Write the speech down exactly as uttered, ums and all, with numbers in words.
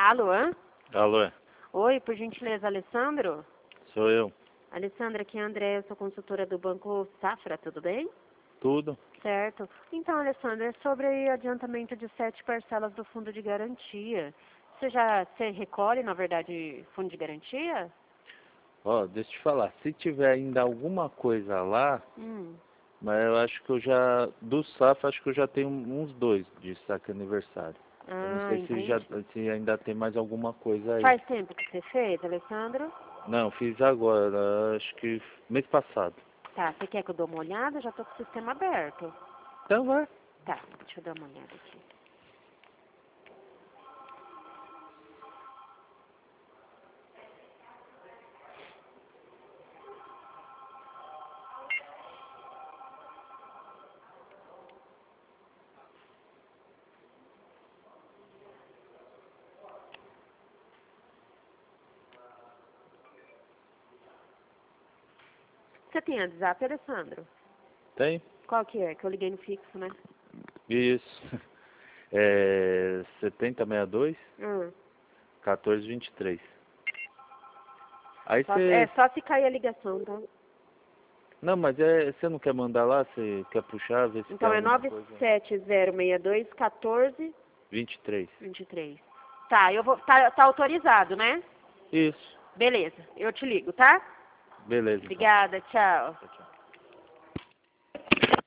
Alô? Alô, Oi, por gentileza, Alessandro? sou eu. Alessandra, aqui é a André, eu sou consultora do Banco Safra, tudo bem? Tudo? Certo. Então, Alessandra, é sobre adiantamento de sete parcelas do fundo de garantia. Você já você recolhe, na verdade, fundo de garantia? Ó, deixa eu te falar, se tiver ainda alguma coisa lá, Hum. mas eu acho que eu já, do Safra, acho que eu já tenho uns dois de saque aniversário. Eu não Ah, sei se, já, entendi. se ainda tem mais alguma coisa aí. Faz tempo que você fez, Alessandro? Não, fiz agora, acho que mês passado. Tá, você quer que eu dê uma olhada? Eu já tô com o sistema aberto. Então vai. Tá, deixa eu dar uma olhada aqui. Você tem WhatsApp, Alessandro? Tem? Qual que é? Que eu liguei no fixo, né? Isso. É setenta sessenta e dois, Hum. quatorze vinte e três. Aí Só, é você... só se cair a ligação, tá? Não, mas é, você não quer mandar lá? Você quer puxar, ver se tem Então é alguma nove coisa? sete zero seis dois um quatro vinte e três. vinte e três. Tá, eu vou. Tá, tá autorizado, né? Isso. Beleza, eu te ligo, tá? Beleza, então. Obrigada, tchau. Tchau, tchau.